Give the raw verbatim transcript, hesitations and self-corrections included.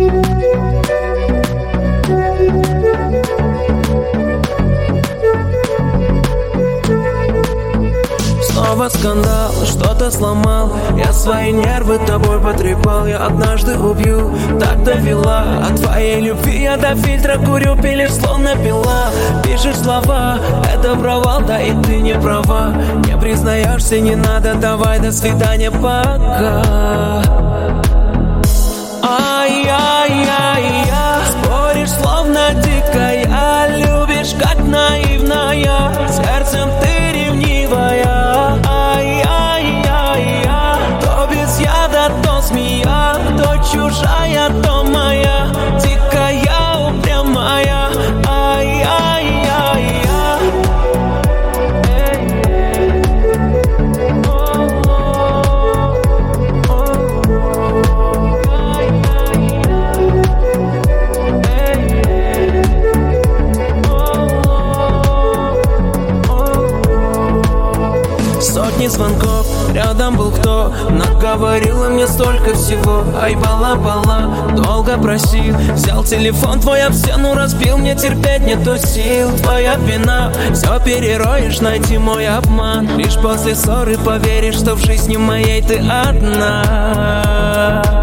Снова скандал, что-то сломал. Я свои нервы тобой потрепал. Я однажды убью, так довела. От твоей любви я до фильтра курю. Пилишь словно пила. Пишешь слова, это провал. Да и ты не права. Не признаешься, не надо. Давай, до свидания, пока. Ай-яй-яй-я. Споришь словно дикая. Любишь как наивная. Сердцем ты ревнивая. То змея, то чужая, то моя, дикая, упрямая. Ай-яй-яй-я. Сотни звонков, рядом был кто, наговорила мне столько всего. Ай, бала-бала, долго просил. Взял телефон твой об стену, разбил. Мне терпеть нету сил, твоя вина. Все перероешь, найти мой обман. Лишь после ссоры поверишь, что в жизни моей ты одна.